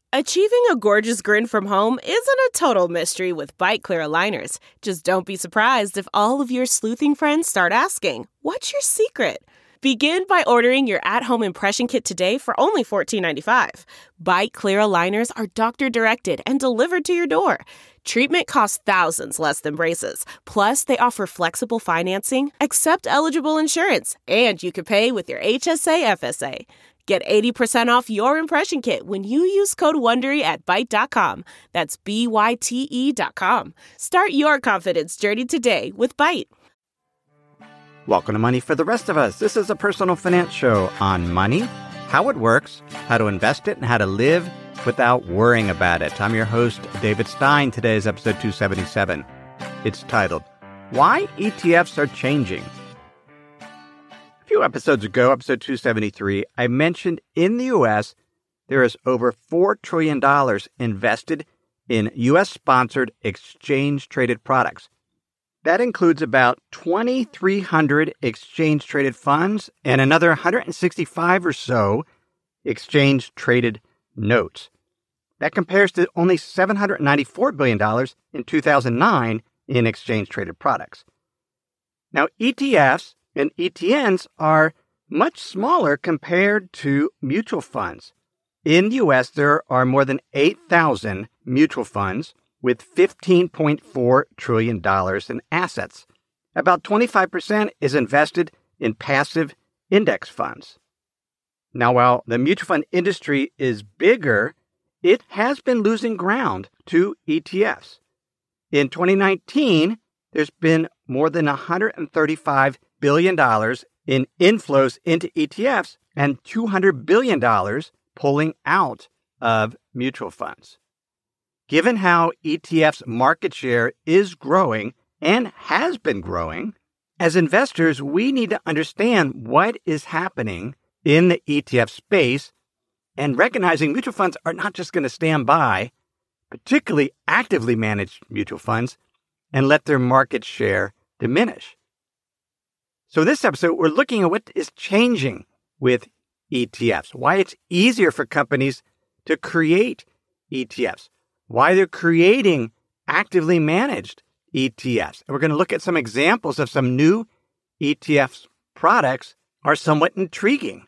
Achieving a gorgeous grin from home isn't a total mystery with Byte Clear aligners. Just don't be surprised if all of your sleuthing friends start asking, "What's your secret?" Begin by ordering your at-home impression kit today for only $14.95. Byte Clear aligners are doctor-directed and delivered to your door. Treatment costs thousands less than braces. Plus, they offer flexible financing, accept eligible insurance, and you can pay with your HSA FSA. Get 80% off your impression kit when you use code WONDERY at Byte.com. That's BYTE.com. Start your confidence journey today with Byte. Welcome to Money for the Rest of Us. This is a personal finance show on money, how it works, how to invest it, and how to live without worrying about it. I'm your host, David Stein. Today is episode 277. It's titled, Why ETFs Are Changing. A few episodes ago, episode 273, I mentioned in the U.S. there is over $4 trillion invested in U.S.-sponsored exchange-traded products. That includes about 2,300 exchange-traded funds and another 165 or so exchange-traded notes. That compares to only $794 billion in 2009 in exchange-traded products. Now, ETFs and ETNs are much smaller compared to mutual funds. In the U.S., there are more than 8,000 mutual funds with $15.4 trillion in assets. About 25% is invested in passive index funds. Now, while the mutual fund industry is bigger, it has been losing ground to ETFs. In 2019, there's been more than $135 billion in inflows into ETFs and $200 billion pulling out of mutual funds. Given how ETFs' market share is growing and has been growing, as investors, we need to understand what is happening in the ETF space and recognizing mutual funds are not just going to stand by, particularly actively managed mutual funds, and let their market share diminish. So in this episode, we're looking at what is changing with ETFs, why it's easier for companies to create ETFs, why they're creating actively managed ETFs. And we're going to look at some examples of some new ETFs products are somewhat intriguing.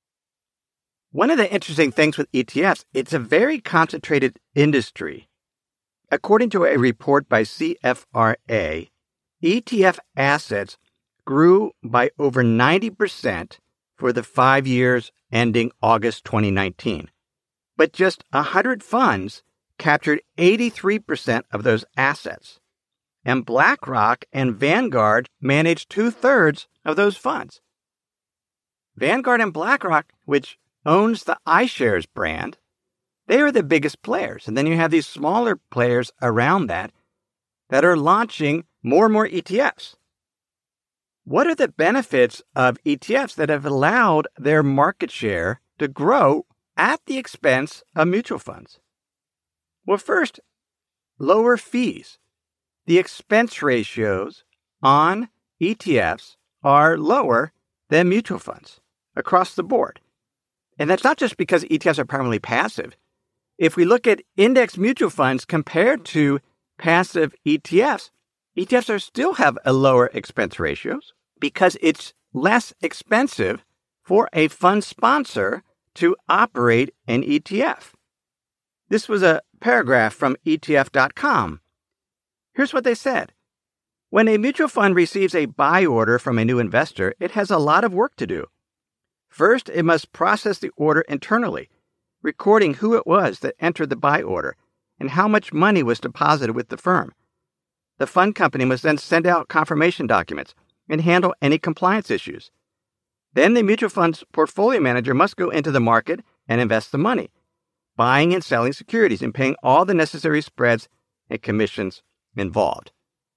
One of the interesting things with ETFs, it's a very concentrated industry. According to a report by CFRA, ETF assets grew by over 90% for the 5 years ending August 2019. But just 100 funds captured 83% of those assets. And BlackRock and Vanguard managed 2/3 of those funds. Vanguard and BlackRock, which owns the iShares brand, they are the biggest players. And then you have these smaller players around that are launching more and more ETFs. What are the benefits of ETFs that have allowed their market share to grow at the expense of mutual funds? Well, first, lower fees. The expense ratios on ETFs are lower than mutual funds across the board. And that's not just because ETFs are primarily passive. If we look at index mutual funds compared to passive ETFs, ETFs still have a lower expense ratios because it's less expensive for a fund sponsor to operate an ETF. This was a paragraph from ETF.com. Here's what they said. When a mutual fund receives a buy order from a new investor, it has a lot of work to do. First, it must process the order internally, recording who it was that entered the buy order and how much money was deposited with the firm. The fund company must then send out confirmation documents and handle any compliance issues. Then the mutual fund's portfolio manager must go into the market and invest the money, buying and selling securities and paying all the necessary spreads and commissions involved.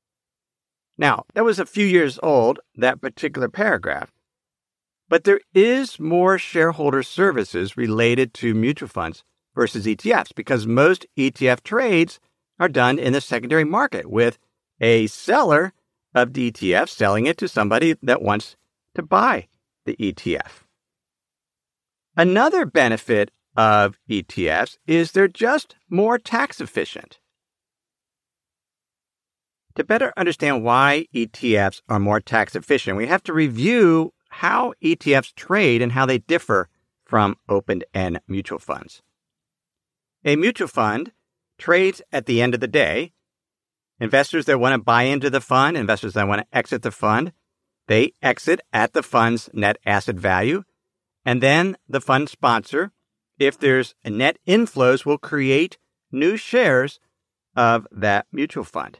Now, that was a few years old, that particular paragraph, but there is more shareholder services related to mutual funds versus ETFs because most ETF trades are done in the secondary market with a seller of the ETF selling it to somebody that wants to buy the ETF. Another benefit of ETFs is they're just more tax efficient. To better understand why ETFs are more tax efficient, we have to review how ETFs trade and how they differ from open-end mutual funds. A mutual fund trades at the end of the day. Investors that want to buy into the fund, investors that want to exit the fund, they exit at the fund's net asset value. And then the fund sponsor, if there's a net inflows, will create new shares of that mutual fund.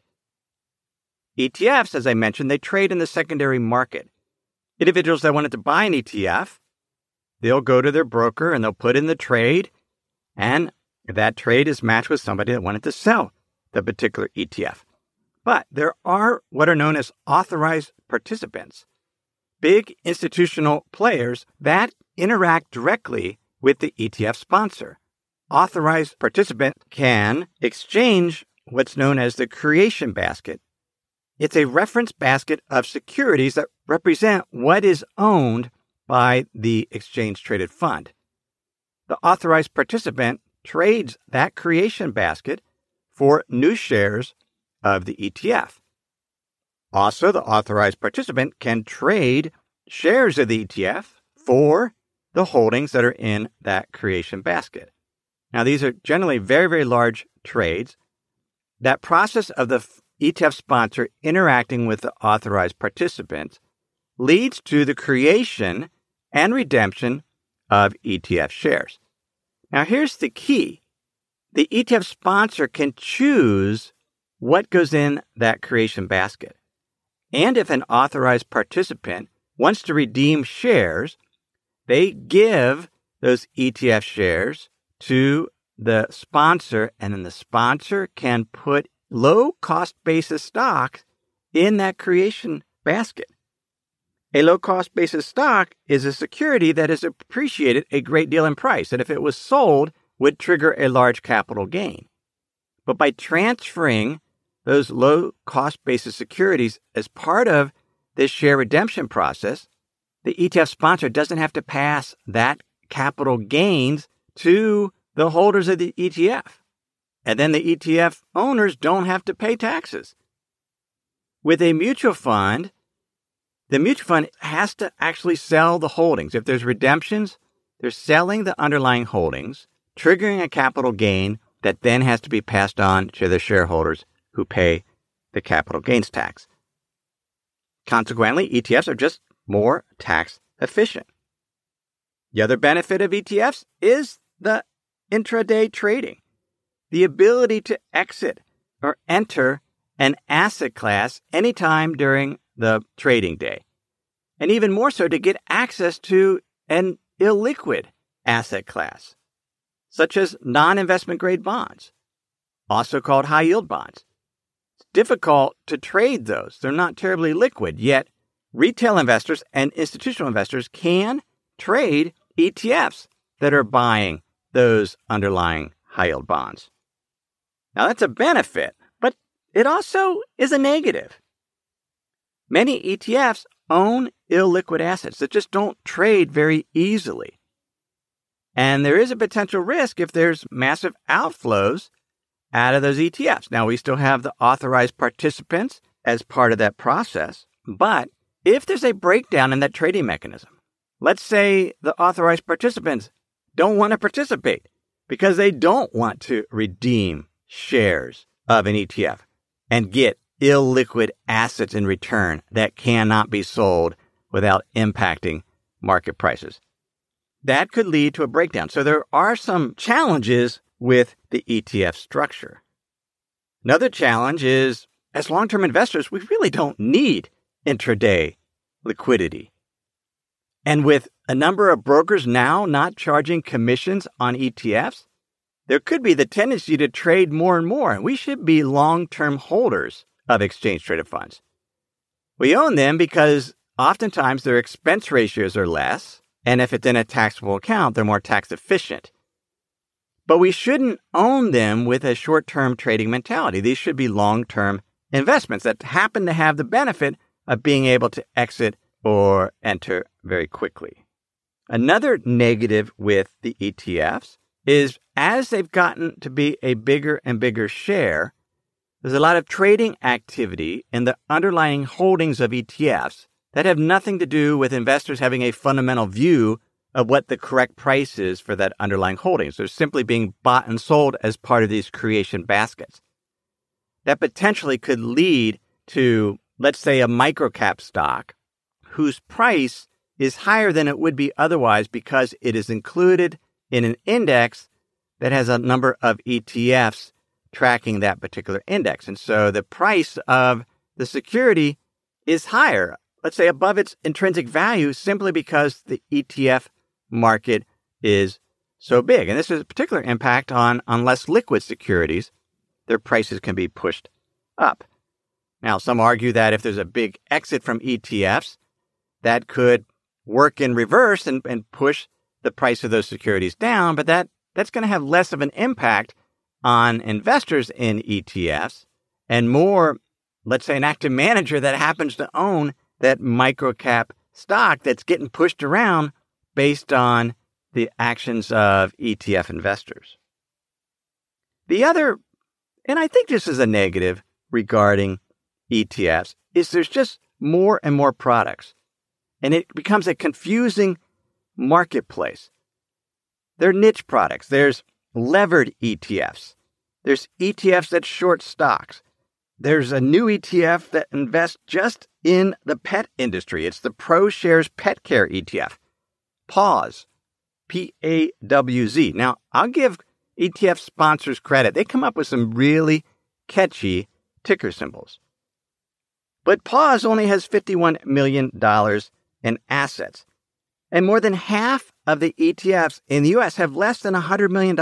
ETFs, as I mentioned, they trade in the secondary market. Individuals that wanted to buy an ETF, they'll go to their broker and they'll put in the trade, and that trade is matched with somebody that wanted to sell the particular ETF. But there are what are known as authorized participants, big institutional players that interact directly with the ETF sponsor. Authorized participant can exchange what's known as the creation basket. It's a reference basket of securities that represent what is owned by the exchange-traded fund. The authorized participant trades that creation basket for new shares of the ETF. Also, the authorized participant can trade shares of the ETF for the holdings that are in that creation basket. Now, these are generally very, very large trades. That process of the ETF sponsor interacting with the authorized participants leads to the creation and redemption of ETF shares. Now, here's the key. The ETF sponsor can choose what goes in that creation basket. And if an authorized participant wants to redeem shares, they give those ETF shares to the sponsor, and then the sponsor can put low-cost basis stock in that creation basket. A low-cost basis stock is a security that has appreciated a great deal in price, and if it was sold, would trigger a large capital gain. But by transferring those low-cost basis securities as part of this share redemption process, the ETF sponsor doesn't have to pass that capital gains to the holders of the ETF. And then the ETF owners don't have to pay taxes. With a mutual fund, the mutual fund has to actually sell the holdings. If there's redemptions, they're selling the underlying holdings, triggering a capital gain that then has to be passed on to the shareholders who pay the capital gains tax. Consequently, ETFs are just more tax efficient. The other benefit of ETFs is the intraday trading. The ability to exit or enter an asset class anytime during the trading day. And even more so to get access to an illiquid asset class, such as non-investment grade bonds, also called high yield bonds. It's difficult to trade those. They're not terribly liquid, yet retail investors and institutional investors can trade ETFs that are buying those underlying high yield bonds. Now, that's a benefit, but it also is a negative. Many ETFs own illiquid assets that just don't trade very easily. And there is a potential risk if there's massive outflows out of those ETFs. Now, we still have the authorized participants as part of that process, but if there's a breakdown in that trading mechanism, let's say the authorized participants don't want to participate because they don't want to redeem shares of an ETF and get illiquid assets in return that cannot be sold without impacting market prices. That could lead to a breakdown. So there are some challenges with the ETF structure. Another challenge is, as long-term investors, we really don't need intraday liquidity. And with a number of brokers now not charging commissions on ETFs, there could be the tendency to trade more and more, and we should be long-term holders of exchange-traded funds. We own them because oftentimes their expense ratios are less, and if it's in a taxable account, they're more tax efficient. But we shouldn't own them with a short-term trading mentality. These should be long-term investments that happen to have the benefit of being able to exit or enter very quickly. Another negative with the ETFs is as they've gotten to be a bigger and bigger share, there's a lot of trading activity in the underlying holdings of ETFs that have nothing to do with investors having a fundamental view of what the correct price is for that underlying holdings. They're simply being bought and sold as part of these creation baskets. That potentially could lead to, let's say, a microcap stock whose price is higher than it would be otherwise because it is included in an index that has a number of ETFs tracking that particular index. And so the price of the security is higher, let's say above its intrinsic value, simply because the ETF market is so big. And this has a particular impact on less liquid securities. Their prices can be pushed up. Now, some argue that if there's a big exit from ETFs, that could work in reverse and push the price of those securities down, but that's going to have less of an impact on investors in ETFs and more, let's say, an active manager that happens to own that microcap stock that's getting pushed around based on the actions of ETF investors. The other, and I think this is a negative regarding ETFs, is there's just more and more products, and it becomes a confusing marketplace. They're niche products. There's levered ETFs. There's ETFs that short stocks. There's a new ETF that invests just in the pet industry. It's the ProShares Pet Care ETF. PAWS, P-A-W-Z. Now, I'll give ETF sponsors credit. They come up with some really catchy ticker symbols. But PAWS only has $51 million in assets. And more than half of the ETFs in the U.S. have less than $100 million.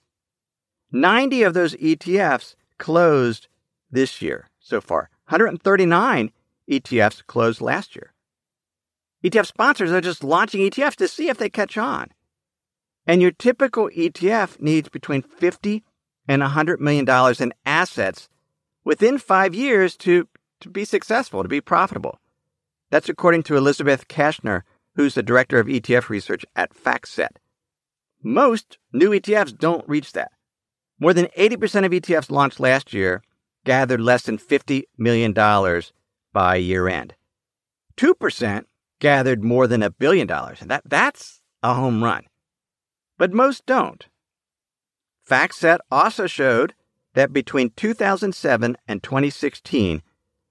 90 of those ETFs closed this year so far. 139 ETFs closed last year. ETF sponsors are just launching ETFs to see if they catch on. And your typical ETF needs between $50 and $100 million in assets within 5 years to be successful, to be profitable. That's according to Elizabeth Kashner, who's the director of ETF research at FactSet. Most new ETFs don't reach that. More than 80% of ETFs launched last year gathered less than $50 million by year end. 2% gathered more than $1 billion, and that's a home run. But most don't. FactSet also showed that between 2007 and 2016,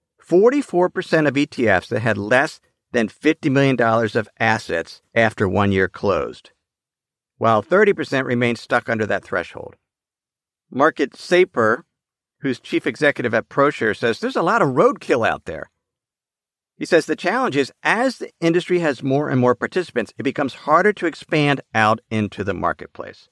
44% of ETFs that had less than $50 million of assets after 1 year closed, while 30% remained stuck under that threshold. Market Saper, who's chief executive at ProShares, says there's a lot of roadkill out there. He says the challenge is as the industry has more and more participants, it becomes harder to expand out into the marketplace.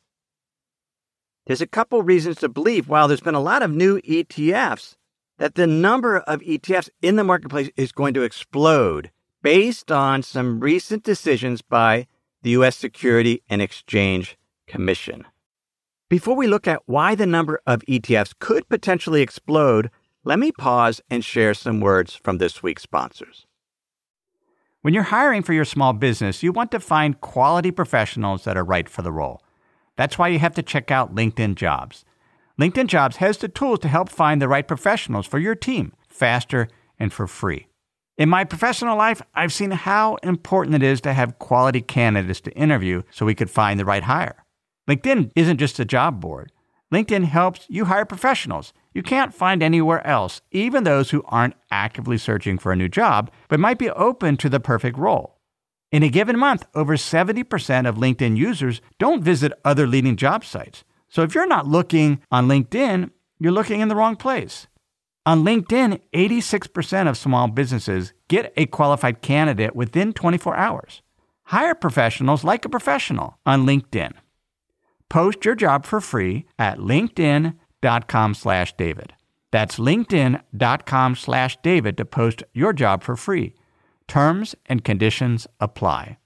There's a couple reasons to believe, while there's been a lot of new ETFs, that the number of ETFs in the marketplace is going to explode based on some recent decisions by the U.S. Securities and Exchange Commission. Before we look at why the number of ETFs could potentially explode, let me pause and share some words from this week's sponsors. When you're hiring for your small business, you want to find quality professionals that are right for the role. That's why you have to check out LinkedIn Jobs. LinkedIn Jobs has the tools to help find the right professionals for your team faster and for free. In my professional life, I've seen how important it is to have quality candidates to interview so we could find the right hire. LinkedIn isn't just a job board. LinkedIn helps you hire professionals you can't find anywhere else, even those who aren't actively searching for a new job, but might be open to the perfect role. In a given month, over 70% of LinkedIn users don't visit other leading job sites. So if you're not looking on LinkedIn, you're looking in the wrong place. On LinkedIn, 86% of small businesses get a qualified candidate within 24 hours. Hire professionals like a professional on LinkedIn. Post your job for free at linkedin.com/David. That's linkedin.com/David to post your job for free. Terms and conditions apply.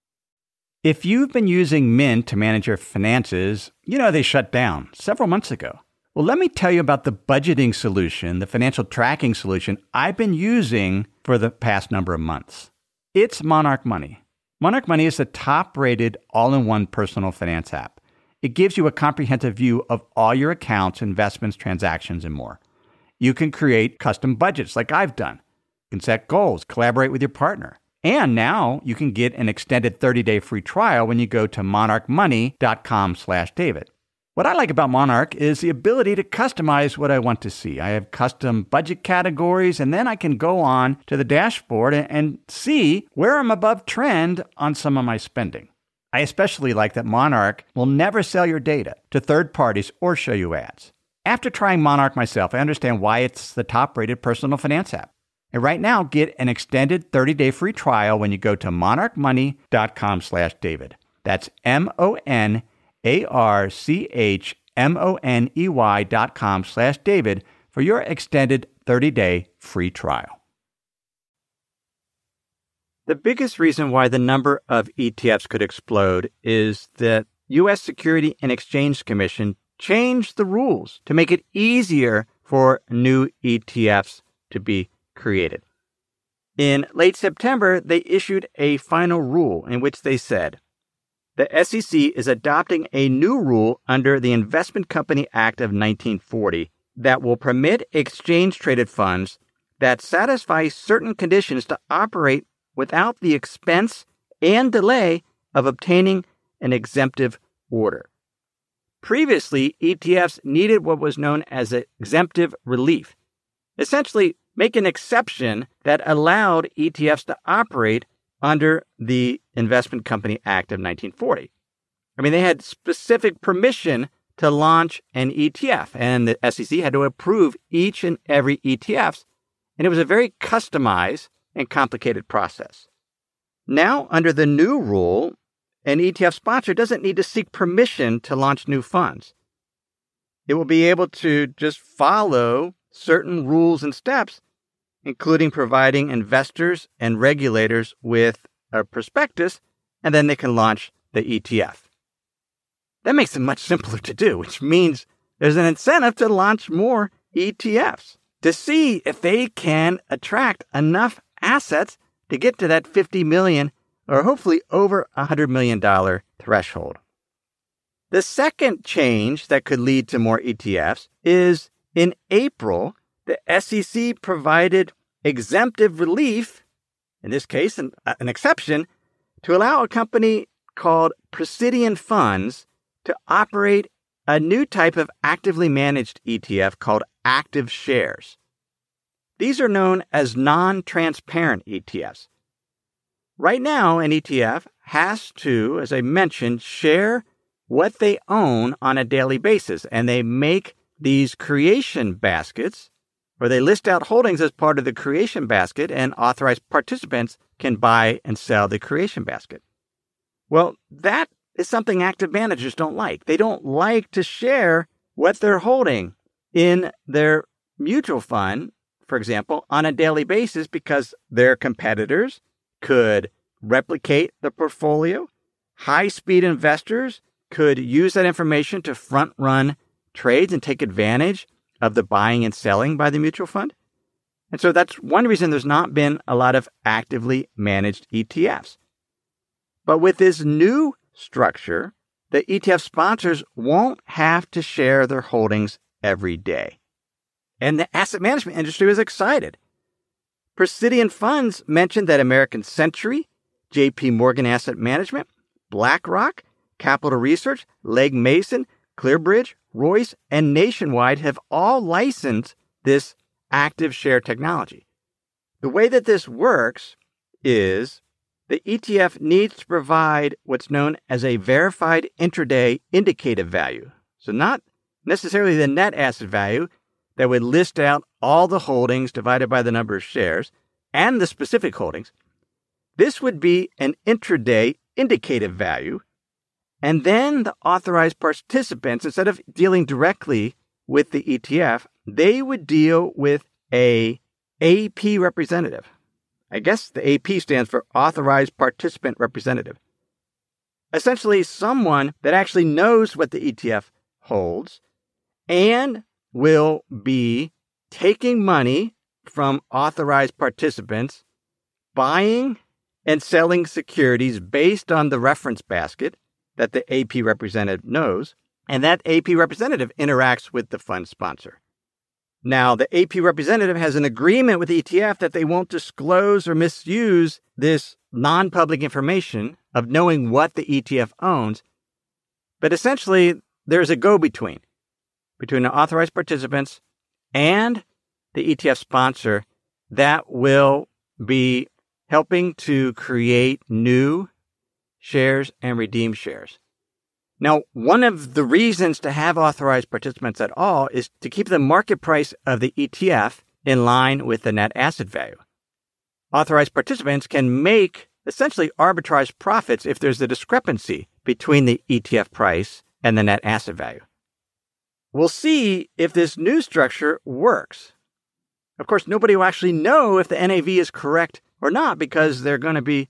If you've been using Mint to manage your finances, you know they shut down several months ago. Well, let me tell you about the budgeting solution, the financial tracking solution I've been using for the past number of months. It's Monarch Money. Monarch Money is the top-rated all-in-one personal finance app. It gives you a comprehensive view of all your accounts, investments, transactions, and more. You can create custom budgets like I've done. You can set goals, collaborate with your partner. And now you can get an extended 30-day free trial when you go to monarchmoney.com/David. What I like about Monarch is the ability to customize what I want to see. I have custom budget categories, and then I can go on to the dashboard and see where I'm above trend on some of my spending. I especially like that Monarch will never sell your data to third parties or show you ads. After trying Monarch myself, I understand why it's the top-rated personal finance app. And right now, get an extended 30-day free trial when you go to monarchmoney.com/David. That's monarchmoney.com/David for your extended 30-day free trial. The biggest reason why the number of ETFs could explode is that U.S. Securities and Exchange Commission changed the rules to make it easier for new ETFs to be created. In late September, they issued a final rule in which they said, the SEC is adopting a new rule under the Investment Company Act of 1940 that will permit exchange-traded funds that satisfy certain conditions to operate without the expense and delay of obtaining an exemptive order. Previously, ETFs needed what was known as exemptive relief, essentially make an exception that allowed ETFs to operate under the Investment Company Act of 1940. I mean, they had specific permission to launch an ETF, and the SEC had to approve each and every ETF, and it was a very customized and complicated process. Now, under the new rule, an ETF sponsor doesn't need to seek permission to launch new funds. It will be able to just follow certain rules and steps, including providing investors and regulators with a prospectus, and then they can launch the ETF. That makes it much simpler to do, which means there's an incentive to launch more ETFs to see if they can attract enough assets to get to that $50 million or hopefully over $100 million threshold. The second change that could lead to more ETFs is in April, the SEC provided exemptive relief, in this case, an exception, to allow a company called Precidian Funds to operate a new type of actively managed ETF called active shares. These are known as non-transparent ETFs. Right now, an ETF has to, as I mentioned, share what they own on a daily basis, and they make these creation baskets, or they list out holdings as part of the creation basket, and authorized participants can buy and sell the creation basket. Well, that is something active managers don't like. They don't like to share what they're holding in their mutual fund, for example, on a daily basis because their competitors could replicate the portfolio. High-speed investors could use that information to front-run trades and take advantage of the buying and selling by the mutual fund. And so that's one reason there's not been a lot of actively managed ETFs. But with this new structure, the ETF sponsors won't have to share their holdings every day. And the asset management industry was excited. Precidian Funds mentioned that American Century, JP Morgan Asset Management, BlackRock, Capital Research, Legg Mason, ClearBridge, Royce, and Nationwide have all licensed this active share technology. The way that this works is the ETF needs to provide what's known as a verified intraday indicative value. So not necessarily the net asset value that would list out all the holdings divided by the number of shares and the specific holdings. This would be an intraday indicative value. And then the authorized participants, instead of dealing directly with the ETF, they would deal with a AP representative. I guess the AP stands for Authorized Participant Representative. Essentially, someone that actually knows what the ETF holds and will be taking money from authorized participants, buying and selling securities based on the reference basket that the AP representative knows, and that AP representative interacts with the fund sponsor. Now, the AP representative has an agreement with the ETF that they won't disclose or misuse this non-public information of knowing what the ETF owns, but essentially there's a go-between between the authorized participants and the ETF sponsor that will be helping to create new shares and redeem shares. Now, one of the reasons to have authorized participants at all is to keep the market price of the ETF in line with the net asset value. Authorized participants can make essentially arbitrage profits if there's a discrepancy between the ETF price and the net asset value. We'll see if this new structure works. Of course, nobody will actually know if the NAV is correct or not because they're going to be,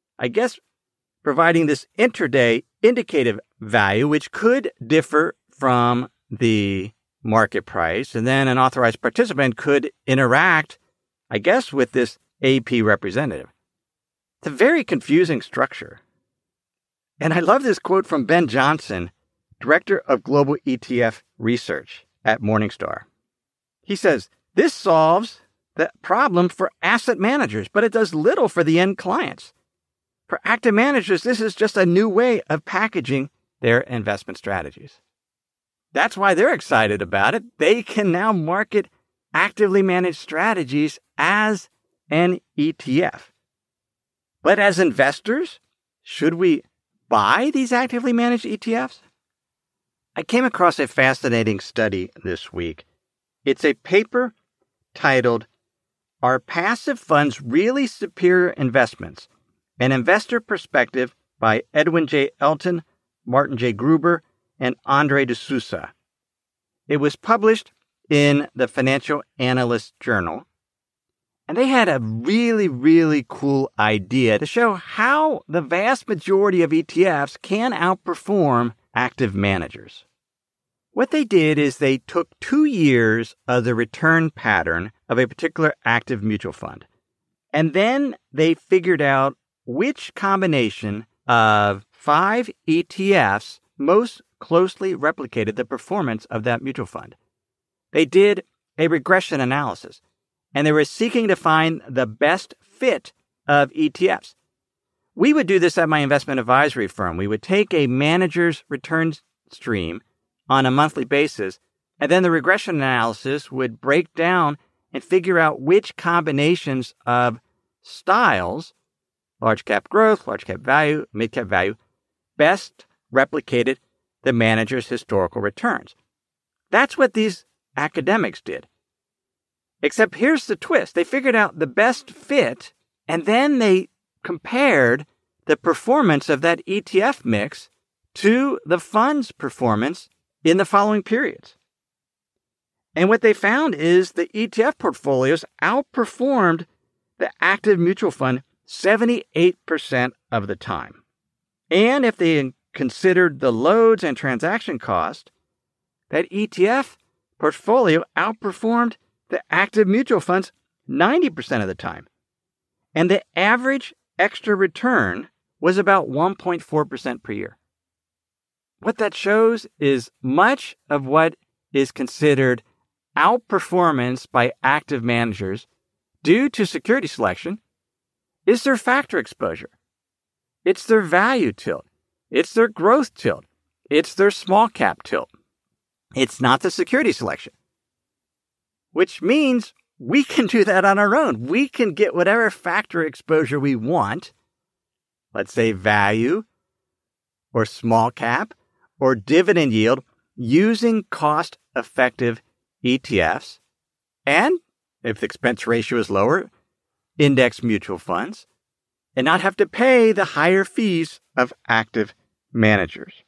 providing this intraday indicative value, which could differ from the market price. And then an authorized participant could interact, with this AP representative. It's a very confusing structure. And I love this quote from Ben Johnson, Director of Global ETF Research at Morningstar. He says, "This solves the problem for asset managers, but it does little for the end clients. For active managers, this is just a new way of packaging their investment strategies." That's why they're excited about it. They can now market actively managed strategies as an ETF. But as investors, should we buy these actively managed ETFs? I came across a fascinating study this week. It's a paper titled, "Are Passive Funds Really Superior Investments? An Investor Perspective" by Edwin J. Elton, Martin J. Gruber, and Andre de Sousa. It was published in the Financial Analyst Journal, and they had a really, really cool idea to show how the vast majority of ETFs can outperform active managers. What they did is they took 2 years of the return pattern of a particular active mutual fund, and then they figured out which combination of 5 ETFs most closely replicated the performance of that mutual fund. They did a regression analysis, and they were seeking to find the best fit of ETFs. We would do this at my investment advisory firm. We would take a manager's returns stream on a monthly basis, and then the regression analysis would break down and figure out which combinations of styles, large cap growth, large cap value, mid cap value, best replicated the manager's historical returns. That's what these academics did. Except here's the twist. They figured out the best fit, and then they compared the performance of that ETF mix to the fund's performance in the following periods. And what they found is the ETF portfolios outperformed the active mutual fund 78% of the time. And if they considered the loads and transaction cost, that ETF portfolio outperformed the active mutual funds 90% of the time. And the average extra return was about 1.4% per year. What that shows is much of what is considered outperformance by active managers due to security selection is their factor exposure. It's their value tilt. It's their growth tilt. It's their small cap tilt. It's not the security selection, which means we can do that on our own. We can get whatever factor exposure we want, let's say value or small cap or dividend yield, using cost-effective ETFs, and if the expense ratio is lower, index mutual funds, and not have to pay the higher fees of active managers.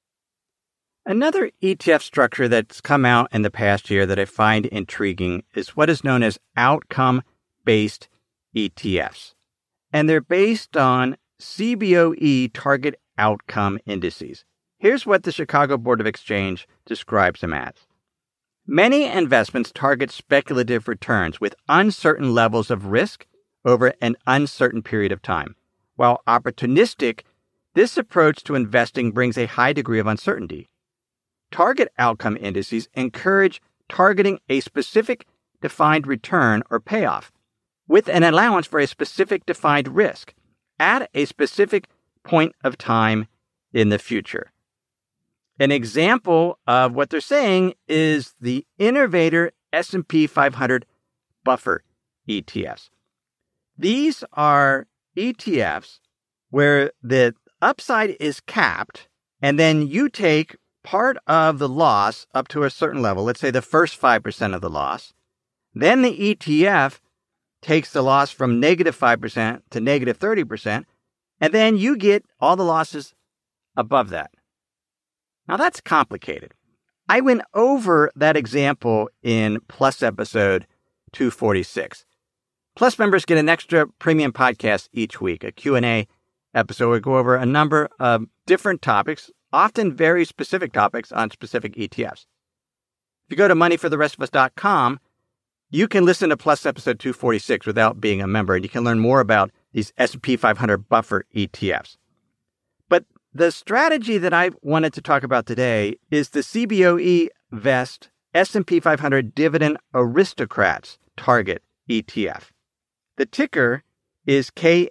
Another ETF structure that's come out in the past year that I find intriguing is what is known as outcome-based ETFs. And they're based on CBOE target outcome indices. Here's what the Chicago Board of Exchange describes them as. Many investments target speculative returns with uncertain levels of risk over an uncertain period of time, while opportunistic This approach to investing brings a high degree of uncertainty. Target outcome indices encourage targeting a specific defined return or payoff with an allowance for a specific defined risk at a specific point of time in the future. An example of what they're saying is the Innovator S&P 500 Buffer ETFs. These are ETFs where the upside is capped, and then you take part of the loss up to a certain level, let's say the first 5% of the loss. Then the ETF takes the loss from negative 5% to negative 30%, and then you get all the losses above that. Now that's complicated. I went over that example in Plus episode 246. Plus members get an extra premium podcast each week, a Q&A episode. We go over a number of different topics, often very specific topics on specific ETFs. If you go to moneyfortherestofus.com, you can listen to Plus episode 246 without being a member, and you can learn more about these S&P 500 Buffer ETFs. But the strategy that I wanted to talk about today is the CBOE Vest S&P 500 Dividend Aristocrats Target ETF. The ticker is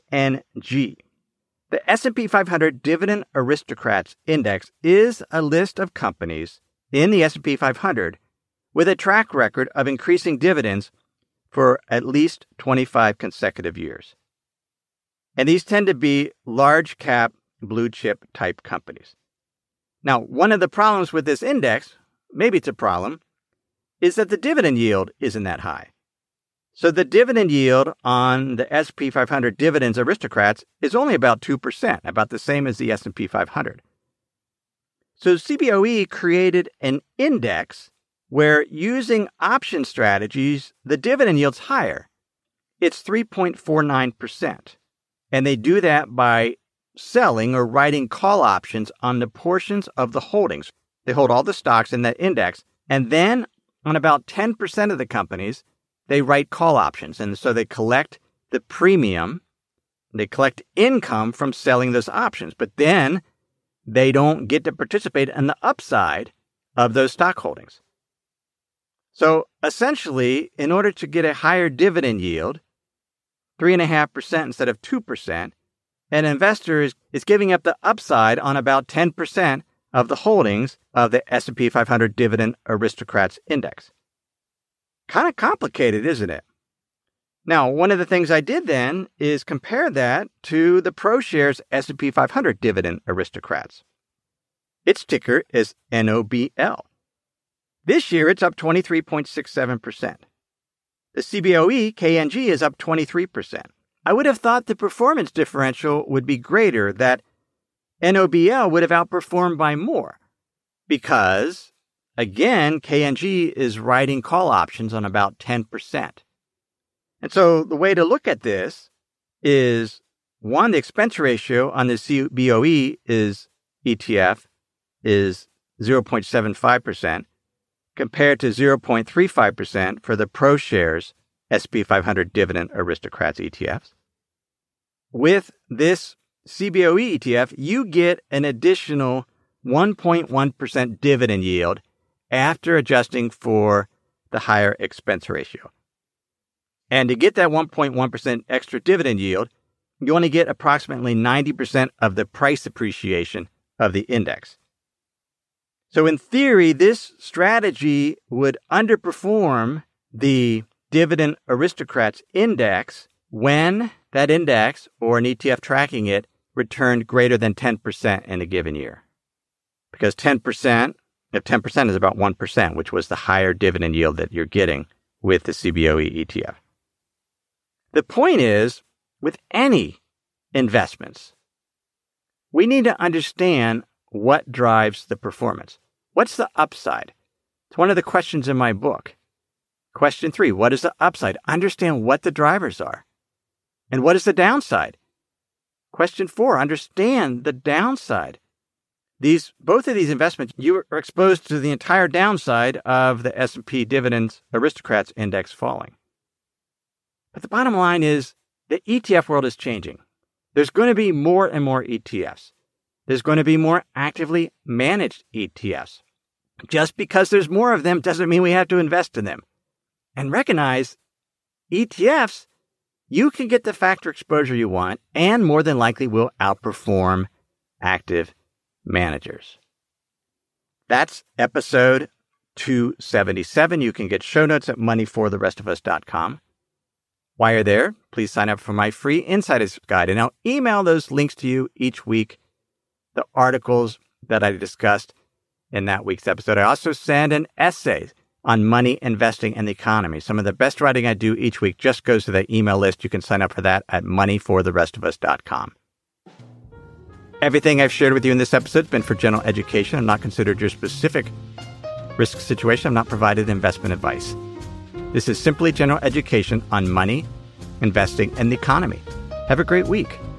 KNG. The S&P 500 Dividend Aristocrats Index is a list of companies in the S&P 500 with a track record of increasing dividends for at least 25 consecutive years. And these tend to be large cap, blue chip type companies. Now, one of the problems with this index, maybe it's a problem, is that the dividend yield isn't that high. So the dividend yield on the S&P 500 Dividends Aristocrats is only about 2%, about the same as the S&P 500. So CBOE created an index where using option strategies, the dividend yield's higher. It's 3.49%. And they do that by selling or writing call options on the portions of the holdings. They hold all the stocks in that index. And then on about 10% of the companies, they write call options. And so they collect the premium. They collect income from selling those options. But then they don't get to participate in the upside of those stock holdings. So essentially, in order to get a higher dividend yield, 3.5% instead of 2%, an investor is giving up the upside on about 10% of the holdings of the S&P 500 Dividend Aristocrats Index. Kind of complicated, isn't it? Now, one of the things I did then is compare that to the ProShares S&P 500 Dividend Aristocrats. Its ticker is NOBL. This year, it's up 23.67%. The CBOE KNG is up 23%. I would have thought the performance differential would be greater, that NOBL would have outperformed by more, because, again, KNG is writing call options on about 10%. And so the way to look at this is, one, the expense ratio on the CBOE ETF is 0.75%, compared to 0.35% for the ProShares S&P 500 Dividend Aristocrats ETFs. With this CBOE ETF, you get an additional 1.1% dividend yield after adjusting for the higher expense ratio. And to get that 1.1% extra dividend yield, you only get approximately 90% of the price appreciation of the index. So in theory, this strategy would underperform the Dividend Aristocrats Index when that index, or an ETF tracking it, returned greater than 10% in a given year. Because 10% is about 1%, which was the higher dividend yield that you're getting with the CBOE ETF. The point is, with any investments, we need to understand what drives the performance. What's the upside? It's one of the questions in my book. Question 3, what is the upside? Understand what the drivers are. And what is the downside? Question 4, understand the downside. Both of these investments, you are exposed to the entire downside of the S&P Dividends Aristocrats Index falling. But the bottom line is the ETF world is changing. There's going to be more and more ETFs. there's going to be more actively managed ETFs. Just because there's more of them doesn't mean we have to invest in them. And recognize ETFs, you can get the factor exposure you want and more than likely will outperform active managers. That's episode 277. You can get show notes at moneyfortherestofus.com. While you're there, please sign up for my free Insider's Guide, and I'll email those links to you each week, the articles that I discussed in that week's episode. I also send an essay on money, investing, and the economy. Some of the best writing I do each week just goes to that email list. You can sign up for that at moneyfortherestofus.com. Everything I've shared with you in this episode has been for general education. I'm not considered your specific risk situation. I'm not provided investment advice. This is simply general education on money, investing, and the economy. Have a great week.